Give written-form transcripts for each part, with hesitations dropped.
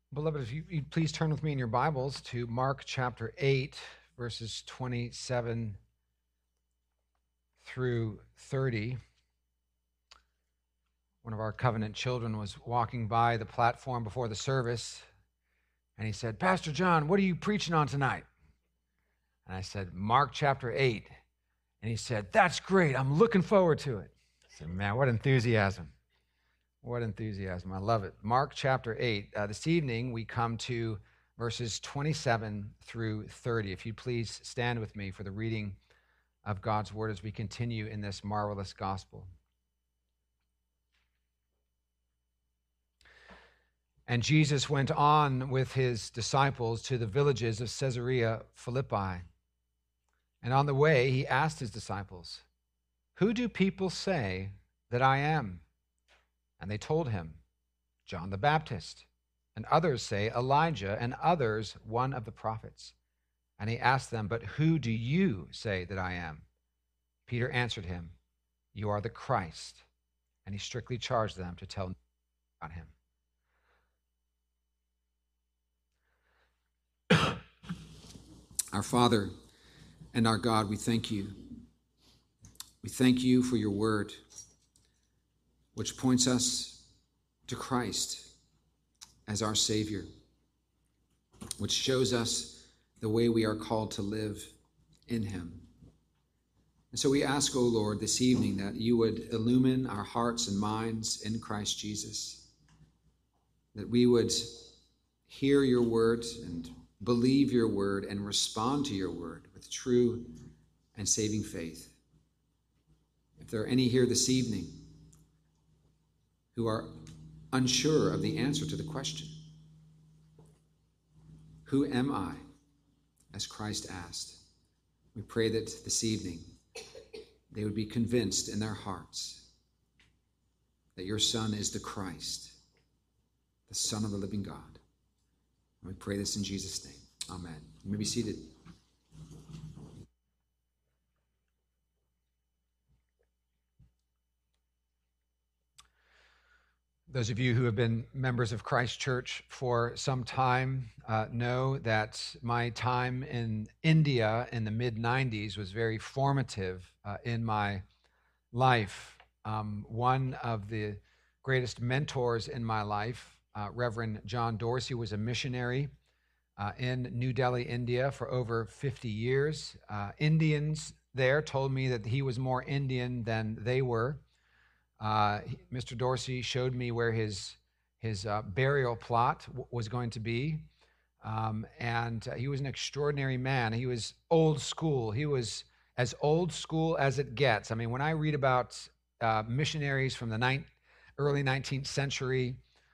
Beloved, if you'd please turn with me in your Bibles to Mark chapter 8, verses 27 through 30. One of our covenant children was walking by the platform before the service, and he said, "Pastor John, what are you preaching on tonight?" And I said, "Mark chapter 8. And he said, "That's great. I'm looking forward to it." I said, "Man, what enthusiasm. What enthusiasm. I love it." Mark chapter 8. This evening, we come to verses 27 through 30. If you'd please stand with me for the reading of God's word as we continue in this marvelous gospel. And Jesus went on with his disciples to the villages of Caesarea Philippi. And on the way, he asked his disciples, "Who do people say that I am?" And they told him, "John the Baptist, and others say Elijah, and others one of the prophets." And he asked them, "But who do you say that I am?" Peter answered him, "You are the Christ." And he strictly charged them to tell about him. Our Father and our God, we thank you. We thank you for your word, which points us to Christ as our Savior, which shows us the way we are called to live in him. And so we ask, O Lord, this evening that you would illumine our hearts and minds in Christ Jesus, that we would hear your word and believe your word and respond to your word with true and saving faith. If there are any here this evening who are unsure of the answer to the question, "Who am I?" as Christ asked, we pray that this evening they would be convinced in their hearts that your Son is the Christ, the Son of the living God. And we pray this in Jesus' name. Amen. You may be seated. Those of you who have been members of Christ Church for some time know that my time in India in the mid-90s was very formative in my life. One of the greatest mentors in my life, Reverend John Dorsey, was a missionary in New Delhi, India for over 50 years. Indians there told me that he was more Indian than they were. Mr. Dorsey showed me where his burial plot was going to be, and he was an extraordinary man. He was old school. He was as old school as it gets. I mean, when I read about missionaries from the early 19th century,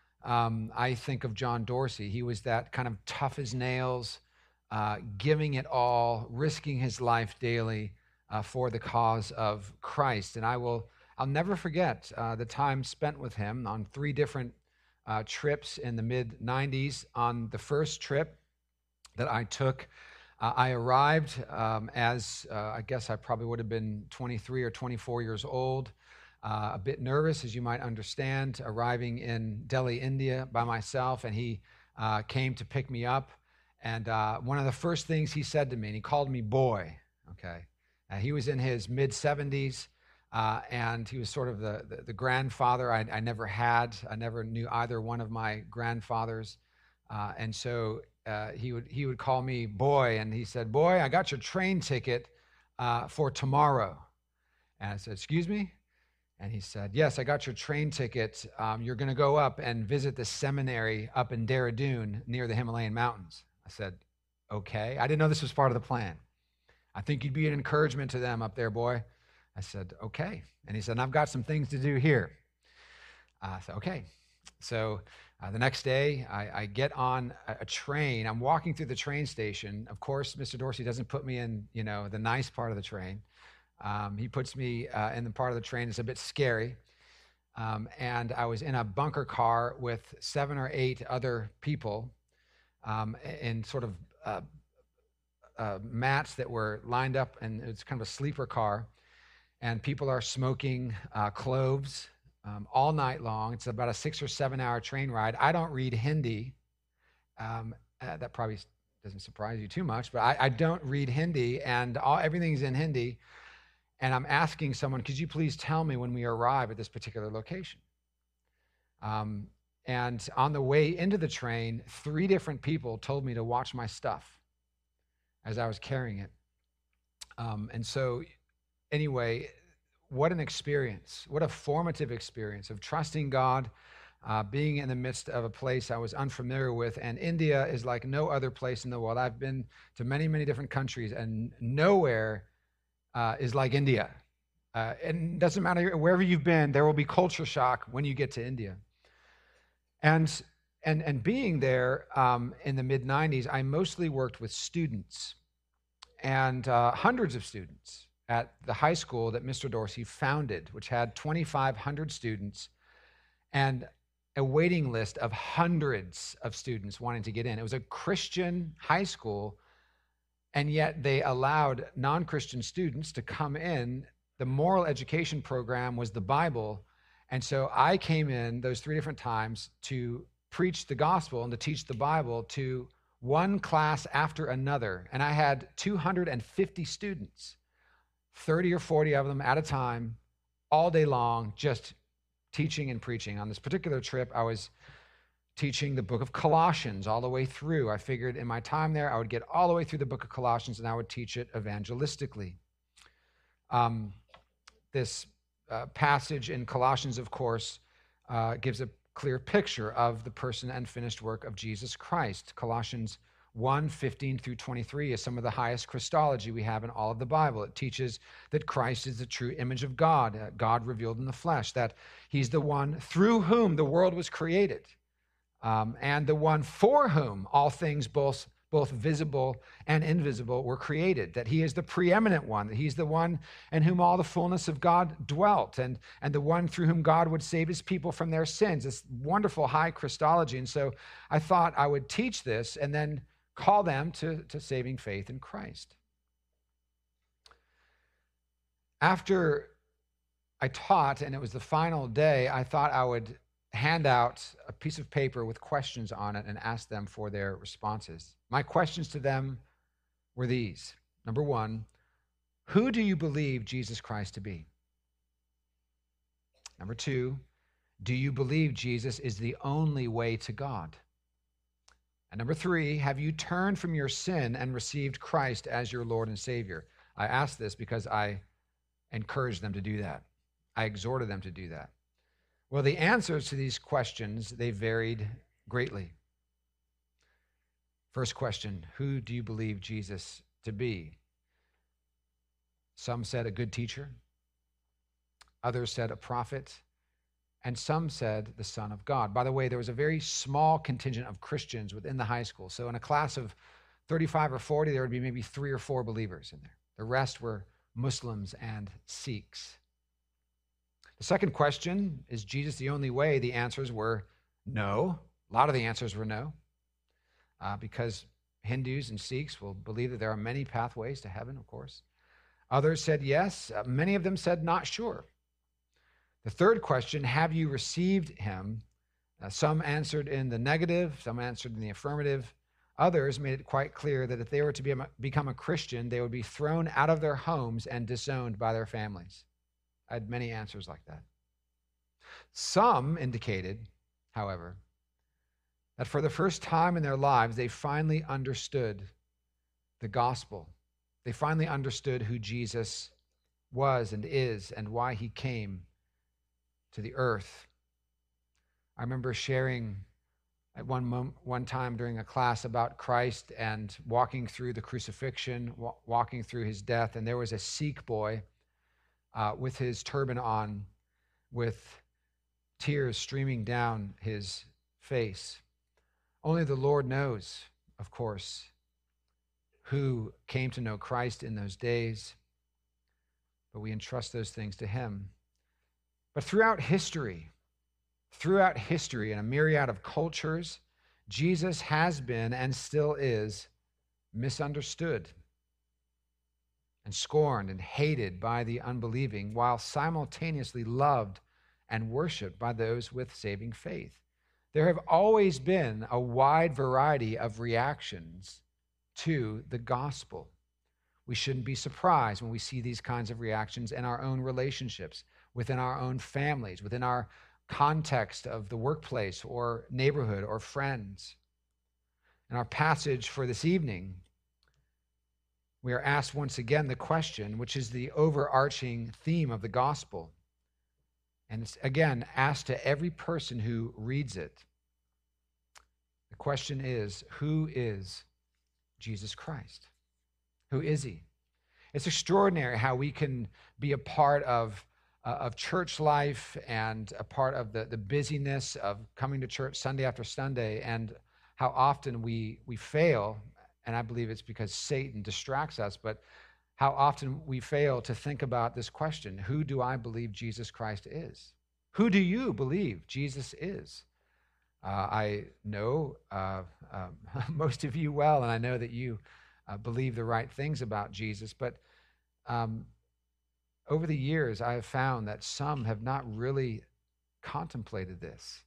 I think of John Dorsey. He was that kind of tough as nails, giving it all, risking his life daily for the cause of Christ. And I'll never forget the time spent with him on 3 different trips in the mid-90s. On the first trip that I took, I arrived as I guess I probably would have been 23 or 24 years old, a bit nervous, as you might understand, arriving in Delhi, India by myself, and he came to pick me up. And one of the first things he said to me, and he called me boy, okay? He was in his mid-70s. And he was sort of the grandfather I never had. I never knew either one of my grandfathers. And so he would call me boy, and he said, "Boy, I got your train ticket for tomorrow." And I said, "Excuse me?" And he said, "Yes, I got your train ticket. You're going to go up and visit the seminary up in Dehradun near the Himalayan mountains." I said, "Okay." I didn't know this was part of the plan. "I think you'd be an encouragement to them up there, boy." I said, "Okay." And he said, "I've got some things to do here." I said, "Okay." So the next day, I get on a train. I'm walking through the train station. Of course, Mr. Dorsey doesn't put me in, the nice part of the train. He puts me in the part of the train that's a bit scary. And I was in a bunker car with 7 or 8 other people in sort of mats that were lined up, and it's kind of a sleeper car. And people are smoking cloves all night long. It's about a 6 or 7 hour train ride. I don't read Hindi, That probably doesn't surprise you too much, but I don't read Hindi, and everything's in Hindi. And I'm asking someone, could you please tell me when we arrive at this particular location? And on the way into the train, 3 different people told me to watch my stuff as I was carrying it. And so anyway, what an experience, what a formative experience of trusting God, being in the midst of a place I was unfamiliar with. And India is like no other place in the world. I've been to many, many different countries, and nowhere is like India. And it doesn't matter wherever you've been, there will be culture shock when you get to India. And being there in the mid-90s, I mostly worked with students, and hundreds of students at the high school that Mr. Dorsey founded, which had 2,500 students and a waiting list of hundreds of students wanting to get in. It was a Christian high school, and yet they allowed non-Christian students to come in. The moral education program was the Bible. And so I came in those 3 different times to preach the gospel and to teach the Bible to one class after another. And I had 250 students, 30 or 40 of them at a time, all day long, just teaching and preaching. On this particular trip, I was teaching the book of Colossians all the way through. I figured in my time there, I would get all the way through the book of Colossians and I would teach it evangelistically. This passage in Colossians, of course, gives a clear picture of the person and finished work of Jesus Christ. Colossians 1:15 through 23 is some of the highest Christology we have in all of the Bible. It teaches that Christ is the true image of God, God revealed in the flesh, that he's the one through whom the world was created, and the one for whom all things, both visible and invisible, were created, that he is the preeminent one, that he's the one in whom all the fullness of God dwelt, and the one through whom God would save his people from their sins. This wonderful high Christology. And so I thought I would teach this and then call them to saving faith in Christ. After I taught, and it was the final day, I thought I would hand out a piece of paper with questions on it and ask them for their responses. My questions to them were these. Number 1, who do you believe Jesus Christ to be? Number 2, do you believe Jesus is the only way to God? And number 3, have you turned from your sin and received Christ as your Lord and Savior? I asked this because I encouraged them to do that. I exhorted them to do that. Well, the answers to these questions, they varied greatly. First question, who do you believe Jesus to be? Some said a good teacher. Others said a prophet. And some said the Son of God. By the way, there was a very small contingent of Christians within the high school. So in a class of 35 or 40, there would be maybe 3 or 4 believers in there. The rest were Muslims and Sikhs. The second question, is Jesus the only way? The answers were no. A lot of the answers were no, because Hindus and Sikhs will believe that there are many pathways to heaven, of course. Others said yes. Many of them said not sure. The third question, have you received him? Some answered in the negative, some answered in the affirmative. Others made it quite clear that if they were to become a Christian, they would be thrown out of their homes and disowned by their families. I had many answers like that. Some indicated, however, that for the first time in their lives, they finally understood the gospel. They finally understood who Jesus was and is and why he came to the earth. I remember sharing at one time during a class about Christ and walking through the crucifixion, walking through his death, and there was a Sikh boy with his turban on, with tears streaming down his face. Only the Lord knows, of course, who came to know Christ in those days, but we entrust those things to him. But throughout history, in a myriad of cultures, Jesus has been and still is misunderstood and scorned and hated by the unbelieving, while simultaneously loved and worshiped by those with saving faith. There have always been a wide variety of reactions to the gospel. We shouldn't be surprised when we see these kinds of reactions in our own relationships, within our own families, within our context of the workplace or neighborhood or friends. In our passage for this evening, we are asked once again the question, which is the overarching theme of the gospel. And it's again asked to every person who reads it. The question is, who is Jesus Christ? Who is he? It's extraordinary how we can be a part of church life and a part of the busyness of coming to church Sunday after Sunday, and how often we fail, and I believe it's because Satan distracts us, but how often we fail to think about this question: who do I believe Jesus Christ is? Who do you believe Jesus is? I know most of you well, and I know that you believe the right things about Jesus, but over the years, I have found that some have not really contemplated this.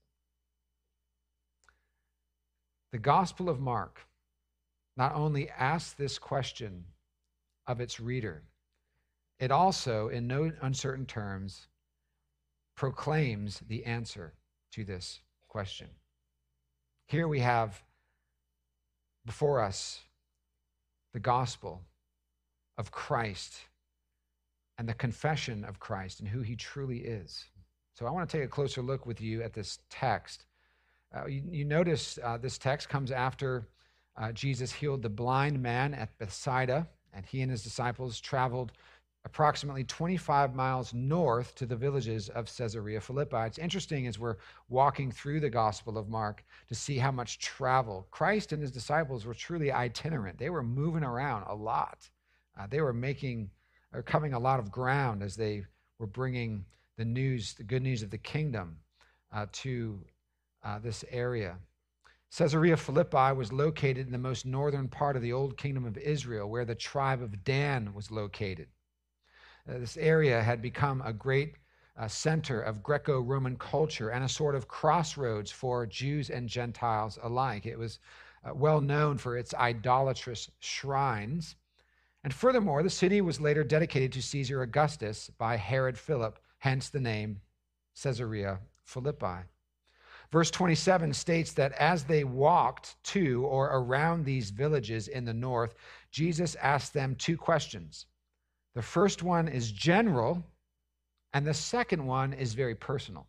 The Gospel of Mark not only asks this question of its reader, it also, in no uncertain terms, proclaims the answer to this question. Here we have before us the gospel of Christ and the confession of Christ and who he truly is. So I want to take a closer look with you at this text. You notice this text comes after Jesus healed the blind man at Bethsaida, and he and his disciples traveled approximately 25 miles north to the villages of Caesarea Philippi. It's interesting as we're walking through the Gospel of Mark to see how much travel. Christ and his disciples were truly itinerant. They were moving around a lot. They were covering a lot of ground as they were bringing the good news of the kingdom to this area. Caesarea Philippi was located in the most northern part of the old kingdom of Israel, where the tribe of Dan was located. This area had become a great center of Greco-Roman culture and a sort of crossroads for Jews and Gentiles alike. It was well known for its idolatrous shrines. And furthermore, the city was later dedicated to Caesar Augustus by Herod Philip, hence the name Caesarea Philippi. Verse 27 states that as they walked to or around these villages in the north, Jesus asked them two questions. The first one is general, and the second one is very personal.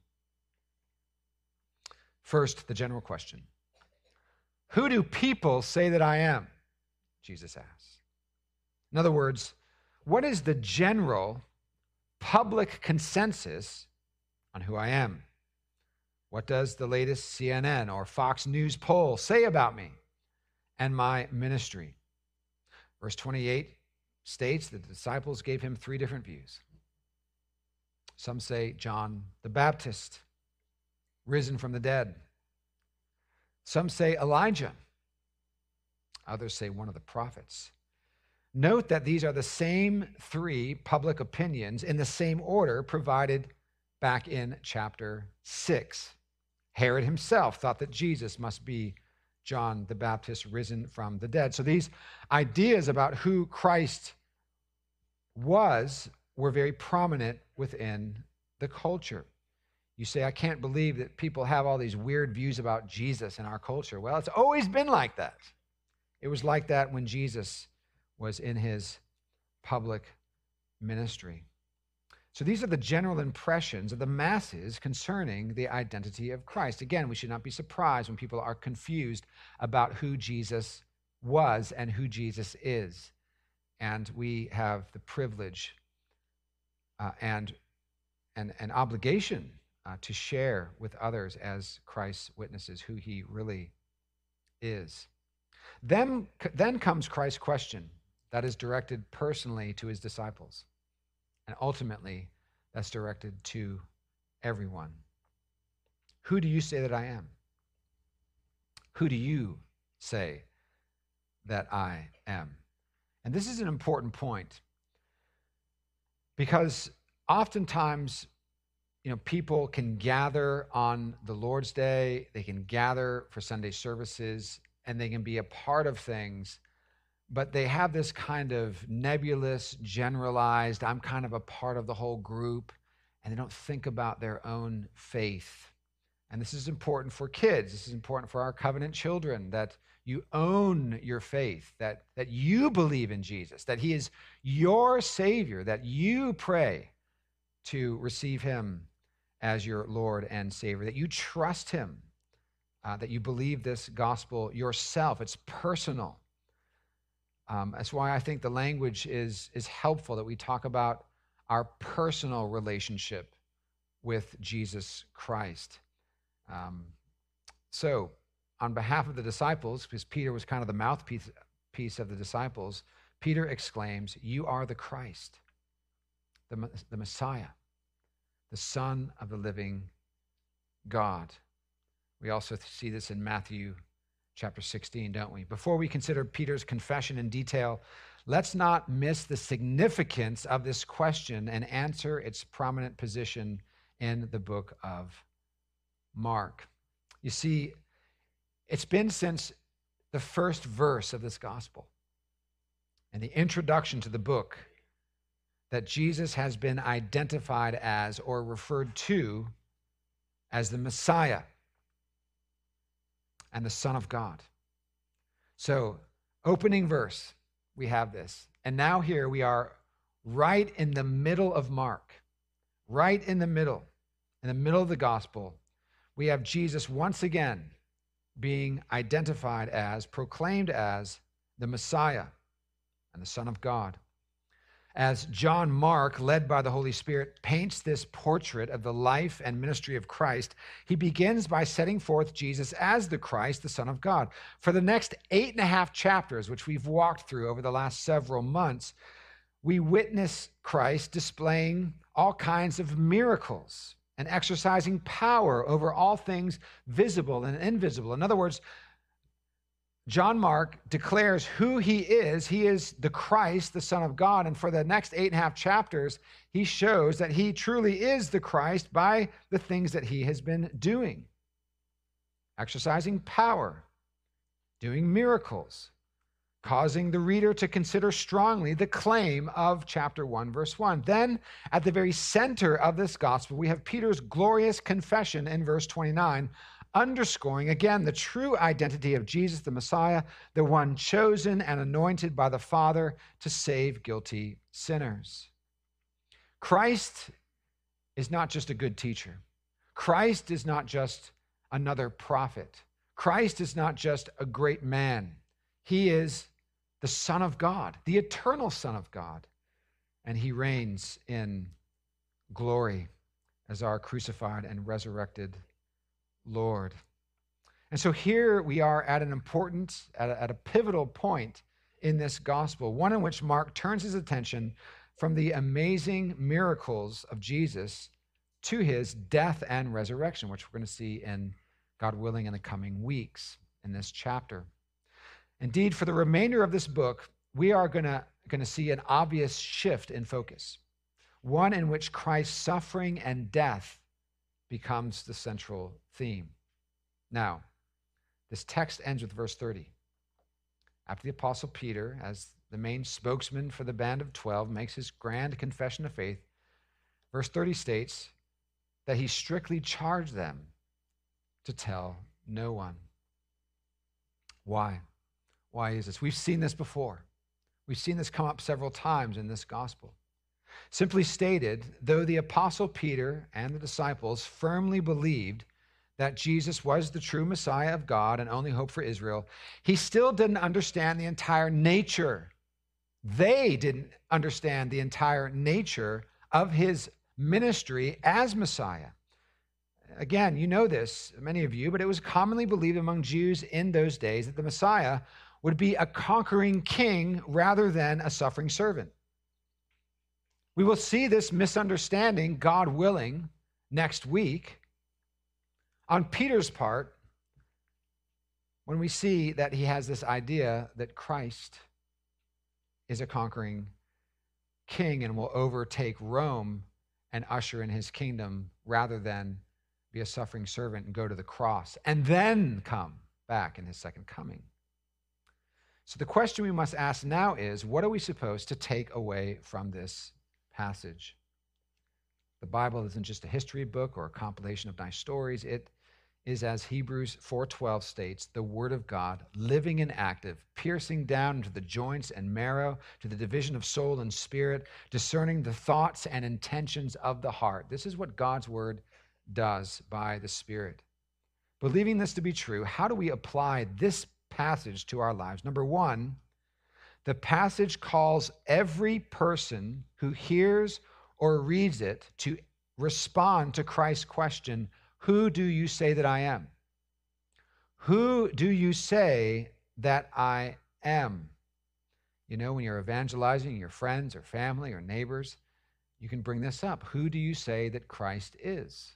First, the general question. Who do people say that I am? Jesus asks. In other words, what is the general public consensus on who I am? What does the latest CNN or Fox News poll say about me and my ministry? Verse 28 states that the disciples gave him three different views. Some say John the Baptist, risen from the dead. Some say Elijah. Others say one of the prophets. Note that these are the same three public opinions in the same order provided back in chapter 6. Herod himself thought that Jesus must be John the Baptist risen from the dead. So these ideas about who Christ were very prominent within the culture. You say, I can't believe that people have all these weird views about Jesus in our culture. Well, it's always been like that. It was like that when Jesus was in his public ministry. So these are the general impressions of the masses concerning the identity of Christ. Again, we should not be surprised when people are confused about who Jesus was and who Jesus is. And we have the privilege and an obligation to share with others as Christ's witnesses who he really is. Then comes Christ's question that is directed personally to his disciples. And ultimately, that's directed to everyone. Who do you say that I am? Who do you say that I am? And this is an important point because oftentimes people can gather on the Lord's Day, they can gather for Sunday services, and they can be a part of things, but they have this kind of nebulous, generalized, I'm kind of a part of the whole group, and they don't think about their own faith. And this is important for kids. This is important for our covenant children, that you own your faith, that you believe in Jesus, that he is your Savior, that you pray to receive him as your Lord and Savior, that you trust him, that you believe this gospel yourself. It's personal. That's why I think the language is helpful, that we talk about our personal relationship with Jesus Christ. So on behalf of the disciples, because Peter was kind of the mouthpiece of the disciples, Peter exclaims, "You are the Christ, the Messiah, the Son of the living God." We also see this in Matthew chapter 16, don't we? Before we consider Peter's confession in detail, let's not miss the significance of this question and answer its prominent position in the book of Mark. You see, it's been since the first verse of this gospel and the introduction to the book that Jesus has been identified as, or referred to as, the Messiah and the Son of God. So, opening verse, we have this. And now here we are right in the middle of Mark, right in the middle of the gospel. We have Jesus once again being identified as, proclaimed as, the Messiah and the Son of God. As John Mark, led by the Holy Spirit, paints this portrait of the life and ministry of Christ, he begins by setting forth Jesus as the Christ, the Son of God. For the next 8.5 chapters, which we've walked through over the last several months, we witness Christ displaying all kinds of miracles and exercising power over all things visible and invisible. In other words, John Mark declares who he is. He is the Christ, the Son of God. And for the next 8.5 chapters, he shows that he truly is the Christ by the things that he has been doing. Exercising power, doing miracles, causing the reader to consider strongly the claim of chapter 1, verse 1. Then, at the very center of this gospel, we have Peter's glorious confession in verse 29, underscoring again the true identity of Jesus, the Messiah, the one chosen and anointed by the Father to save guilty sinners. Christ is not just a good teacher. Christ is not just another prophet. Christ is not just a great man. He is the Son of God, the eternal Son of God, and he reigns in glory as our crucified and resurrected Lord. And so here we are at at a pivotal point in this gospel, one in which Mark turns his attention from the amazing miracles of Jesus to his death and resurrection, which we're going to see in, God willing, in the coming weeks in this chapter. Indeed, for the remainder of this book, we are going to see an obvious shift in focus, one in which Christ's suffering and death becomes the central theme. Now, this text ends with verse 30. After the Apostle Peter, as the main spokesman for the band of 12, makes his grand confession of faith, verse 30 states that he strictly charged them to tell no one. Why? Why is this? We've seen this before. We've seen this come up several times in this gospel. Simply stated, though the Apostle Peter and the disciples firmly believed that Jesus was the true Messiah of God and only hope for Israel, he still didn't understand the entire nature. They didn't understand the entire nature of his ministry as Messiah. Again, you know this, many of you, but it was commonly believed among Jews in those days that the Messiah would be a conquering king rather than a suffering servant. We will see this misunderstanding, God willing, next week on Peter's part when we see that he has this idea that Christ is a conquering king and will overtake Rome and usher in his kingdom rather than be a suffering servant and go to the cross and then come back in his second coming. So the question we must ask now is, what are we supposed to take away from this passage? The Bible isn't just a history book or a compilation of nice stories. It is, as Hebrews 4:12 states, the Word of God, living and active, piercing down into the joints and marrow, to the division of soul and spirit, discerning the thoughts and intentions of the heart. This is what God's Word does by the Spirit. Believing this to be true, how do we apply this passage to our lives? Number one, the passage calls every person who hears or reads it to respond to Christ's question, who do you say that I am? Who do you say that I am? You know, when you're evangelizing your friends or family or neighbors, you can bring this up. Who do you say that Christ is?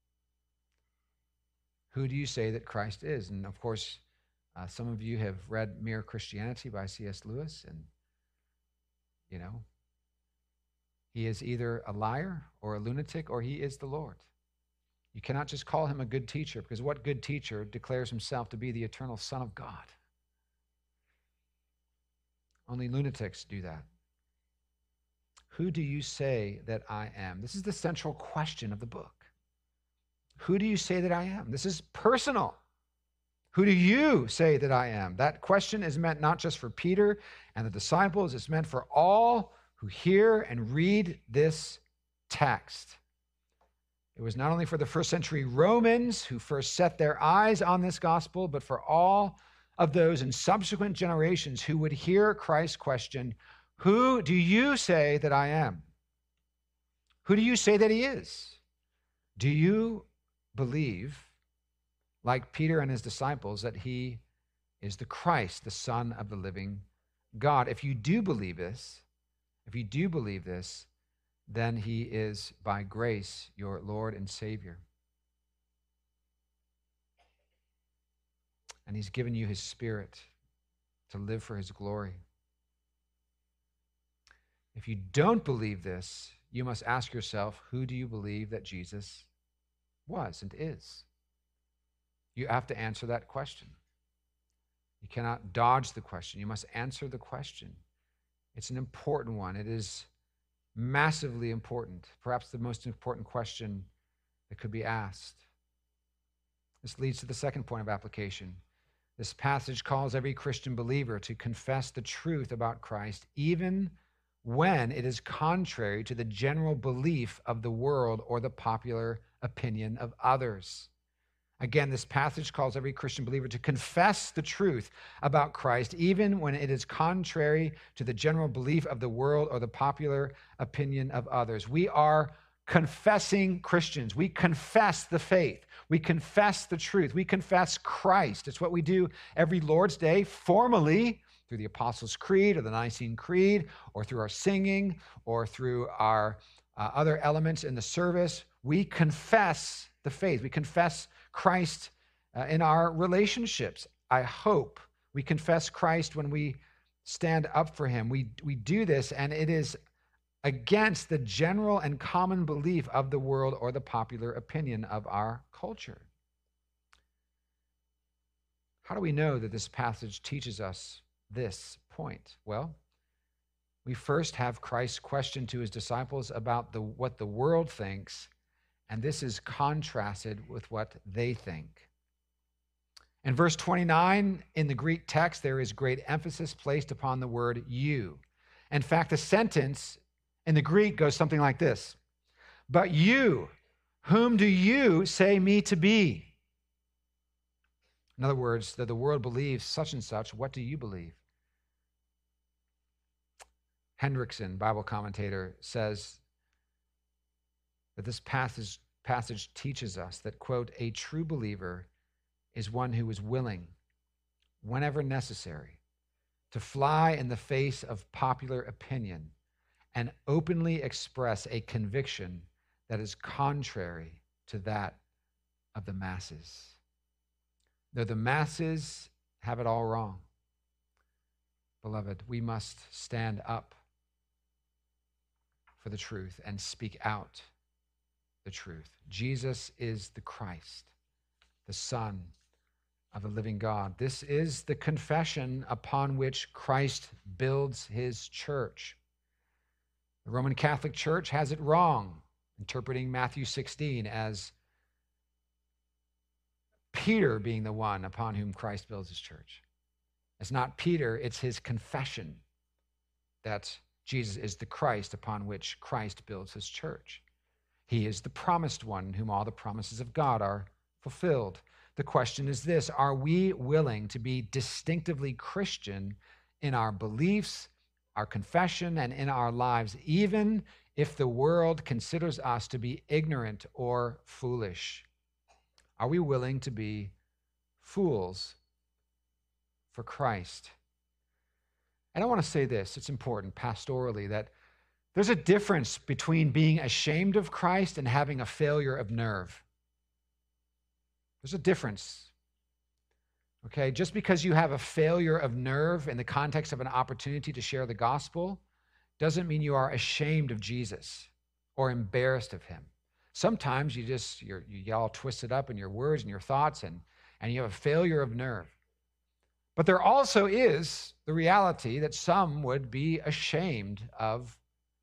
Who do you say that Christ is? And of course, some of you have read Mere Christianity by C.S. Lewis, and you know, he is either a liar or a lunatic, or he is the Lord. You cannot just call him a good teacher, because what good teacher declares himself to be the eternal Son of God? Only lunatics do that. Who do you say that I am? This is the central question of the book. Who do you say that I am? This is personal. Who do you say that I am? That question is meant not just for Peter and the disciples, it's meant for all who hear and read this text. It was not only for the first century Romans who first set their eyes on this gospel, but for all of those in subsequent generations who would hear Christ's question, who do you say that I am? Who do you say that he is? Do you believe, like Peter and his disciples, that he is the Christ, the Son of the living God? If you do believe this, then he is by grace your Lord and Savior. And he's given you his Spirit to live for his glory. If you don't believe this, you must ask yourself, who do you believe that Jesus was and is? You have to answer that question. You cannot dodge the question. You must answer the question. It's an important one. It is massively important, perhaps the most important question that could be asked. This leads to the second point of application. This passage calls every Christian believer to confess the truth about Christ, even when it is contrary to the general belief of the world or the popular opinion of others. Again, this passage calls every Christian believer to confess the truth about Christ, even when it is contrary to the general belief of the world or the popular opinion of others. We are confessing Christians. We confess the faith. We confess the truth. We confess Christ. It's what we do every Lord's Day, formally, through the Apostles' Creed or the Nicene Creed, or through our singing, or through our other elements in the service. We confess the faith. We confess Christ in our relationships. I hope we confess Christ when we stand up for him. We do this, and it is against the general and common belief of the world or the popular opinion of our culture. How do we know that this passage teaches us this point? Well, we first have Christ's question to his disciples about what the world thinks, and this is contrasted with what they think. In verse 29 in the Greek text, there is great emphasis placed upon the word you. In fact, the sentence in the Greek goes something like this: but you, whom do you say me to be? In other words, that the world believes such and such. What do you believe? Hendrickson, Bible commentator, says that this passage teaches us that, quote, a true believer is one who is willing, whenever necessary, to fly in the face of popular opinion and openly express a conviction that is contrary to that of the masses. Though the masses have it all wrong, beloved, we must stand up for the truth and speak out the truth. Jesus is the Christ, the Son of the living God. This is the confession upon which Christ builds his church. The Roman Catholic Church has it wrong, interpreting Matthew 16 as Peter being the one upon whom Christ builds his church. It's not Peter, it's his confession that Jesus is the Christ upon which Christ builds his church. He is the promised one in whom all the promises of God are fulfilled. The question is this: are we willing to be distinctively Christian in our beliefs, our confession, and in our lives, even if the world considers us to be ignorant or foolish? Are we willing to be fools for Christ? And I want to say this, it's important pastorally, that there's a difference between being ashamed of Christ and having a failure of nerve. There's a difference. Okay, just because you have a failure of nerve in the context of an opportunity to share the gospel doesn't mean you are ashamed of Jesus or embarrassed of him. Sometimes you get all twisted up in your words and your thoughts and you have a failure of nerve. But there also is the reality that some would be ashamed of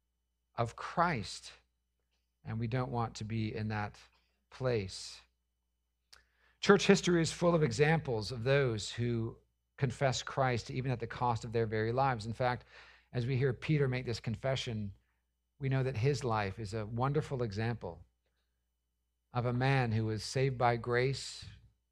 Christ, and we don't want to be in that place. Church history is full of examples of those who confess Christ even at the cost of their very lives. In fact, as we hear Peter make this confession, we know that his life is a wonderful example of a man who was saved by grace,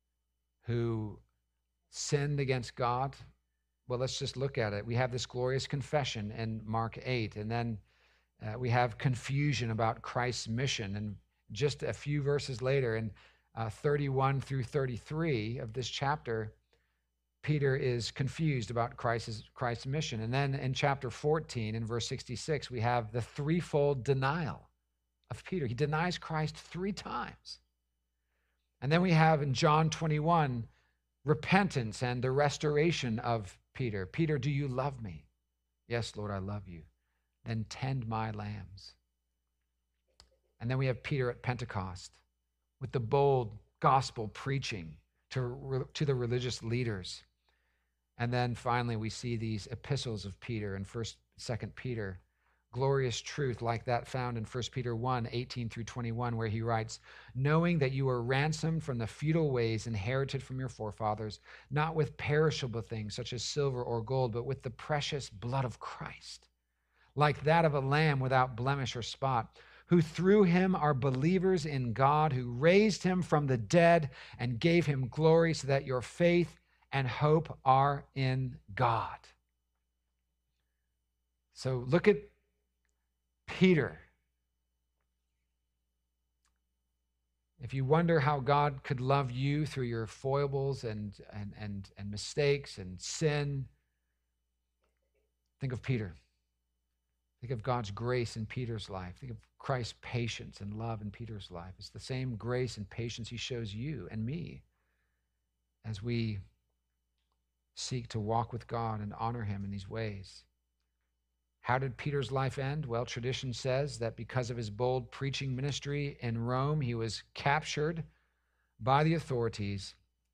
who sinned against God. Well, let's just look at it. We have this glorious confession in Mark 8, and then we have confusion about Christ's mission. And just a few verses later, in 31 through 33 of this chapter, Peter is confused about Christ's mission. And then in chapter 14, in verse 66, we have the threefold denial of Peter. He denies Christ 3 times. And then we have in John 21, repentance and the restoration of Peter. Peter, do you love me? Yes, Lord, I love you. Then tend my lambs. And then we have Peter at Pentecost with the bold gospel preaching to the religious leaders. And then finally we see these epistles of Peter in 1st, 2nd Peter, glorious truth like that found in 1 Peter 1, 18 through 21, where he writes, knowing that you were ransomed from the futile ways inherited from your forefathers, not with perishable things such as silver or gold, but with the precious blood of Christ, like that of a lamb without blemish or spot, who through him are believers in God, who raised him from the dead and gave him glory, so that your faith and hope are in God. So look at Peter. If you wonder how God could love you through your foibles and mistakes and sin, think of Peter. Think of God's grace in Peter's life. Think of Christ's patience and love in Peter's life. It's the same grace and patience he shows you and me as we seek to walk with God and honor him in these ways. How did Peter's life end? Well, tradition says that because of his bold preaching ministry in Rome, he was captured by the authorities.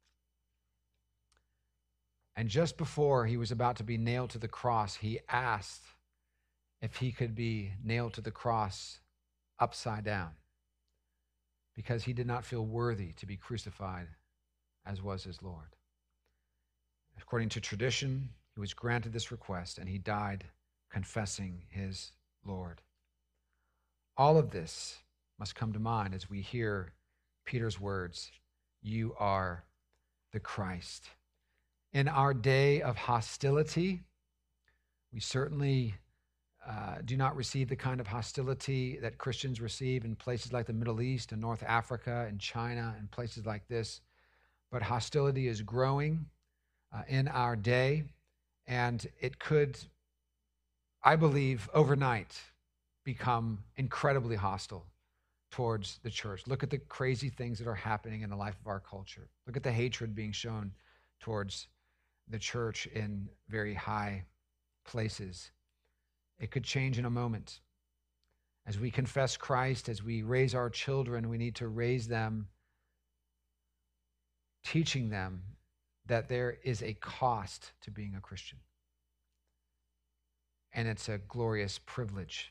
And just before he was about to be nailed to the cross, he asked if he could be nailed to the cross upside down, because he did not feel worthy to be crucified as was his Lord. According to tradition, he was granted this request, and he died confessing his Lord. All of this must come to mind as we hear Peter's words, you are the Christ. In our day of hostility, we certainly do not receive the kind of hostility that Christians receive in places like the Middle East and North Africa and China and places like this. But hostility is growing in our day, and it could, I believe, overnight become incredibly hostile towards the church. Look at the crazy things that are happening in the life of our culture. Look at the hatred being shown towards the church in very high places. It could change in a moment. As we confess Christ, as we raise our children, we need to raise them, teaching them that there is a cost to being a Christian. And it's a glorious privilege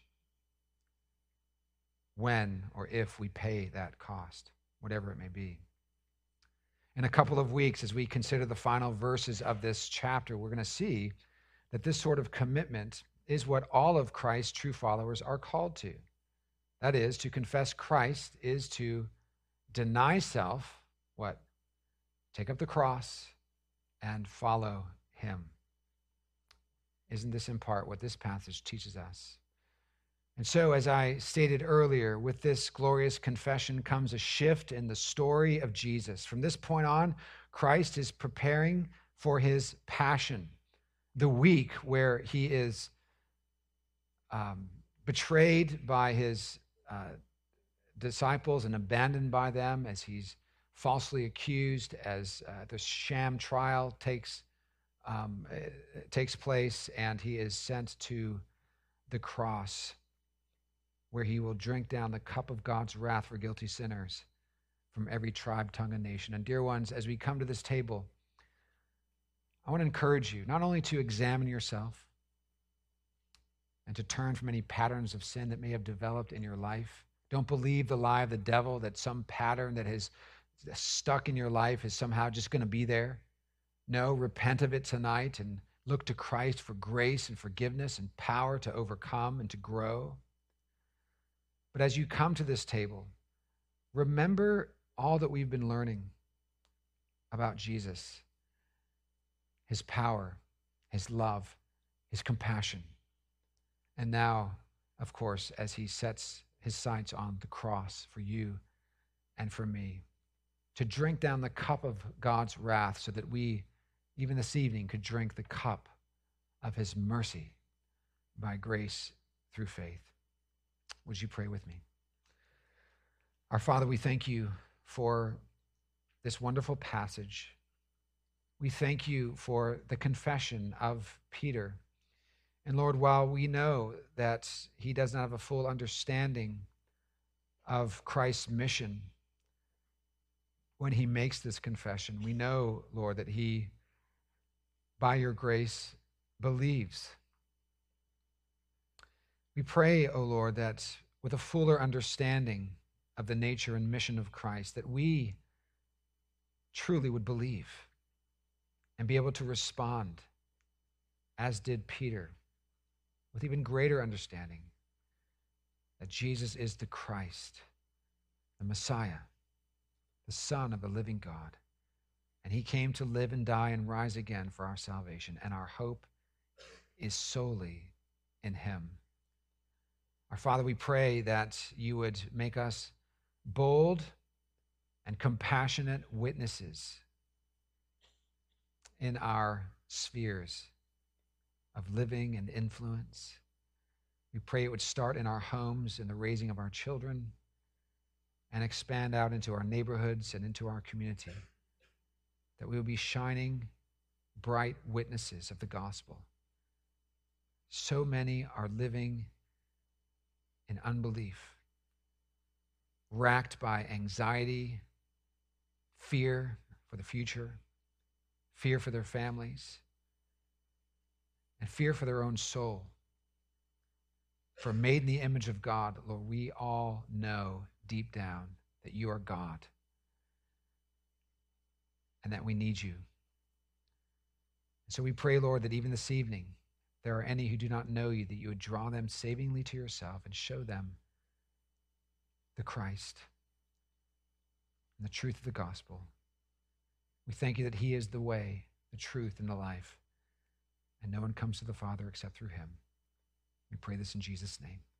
when or if we pay that cost, whatever it may be. In a couple of weeks, as we consider the final verses of this chapter, we're going to see that this sort of commitment is what all of Christ's true followers are called to. That is, to confess Christ is to deny self, what? Take up the cross and follow him. Isn't this in part what this passage teaches us? And so, as I stated earlier, with this glorious confession comes a shift in the story of Jesus. From this point on, Christ is preparing for his passion, the week where he is betrayed by his disciples and abandoned by them, as he's falsely accused, as the sham trial takes place, and he is sent to the cross, where he will drink down the cup of God's wrath for guilty sinners from every tribe, tongue, and nation. And dear ones, as we come to this table, I want to encourage you not only to examine yourself and to turn from any patterns of sin that may have developed in your life. Don't believe the lie of the devil that some pattern that has stuck in your life is somehow just going to be there. No, repent of it tonight and look to Christ for grace and forgiveness and power to overcome and to grow. But as you come to this table, remember all that we've been learning about Jesus, his power, his love, his compassion. And now, of course, as he sets his sights on the cross for you and for me, to drink down the cup of God's wrath so that we, even this evening, could drink the cup of his mercy by grace through faith. Would you pray with me? Our Father, we thank you for this wonderful passage. We thank you for the confession of Peter. And Lord, while we know that he does not have a full understanding of Christ's mission when he makes this confession, we know, Lord, that he, by your grace, believes. We pray, O Lord, that with a fuller understanding of the nature and mission of Christ, that we truly would believe and be able to respond, as did Peter, with even greater understanding that Jesus is the Christ, the Messiah, the Son of the living God, and he came to live and die and rise again for our salvation, and our hope is solely in him. Our Father, we pray that you would make us bold and compassionate witnesses in our spheres of living and influence. We pray it would start in our homes, in the raising of our children, and expand out into our neighborhoods and into our community, that we will be shining, bright witnesses of the gospel. So many are living in unbelief, racked by anxiety, fear for the future, fear for their families, and fear for their own soul. For made in the image of God, Lord, we all know deep down that you are God and that we need you. And so we pray, Lord, that even this evening, there are any who do not know you, that you would draw them savingly to yourself and show them the Christ and the truth of the gospel. We thank you that he is the way, the truth, and the life, and no one comes to the Father except through him. We pray this in Jesus' name.